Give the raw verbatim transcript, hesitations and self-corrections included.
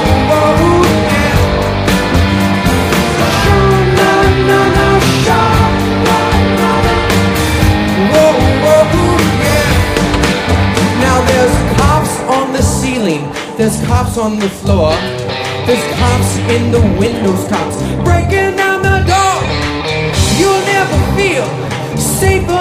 whoa, yeah. Na, na, na, sha, na, na, na. Whoa, whoa, yeah. Now there's cops on the ceiling, there's cops on the floor, there's cops in the windows, cops breaking down the door. You'll never feel safer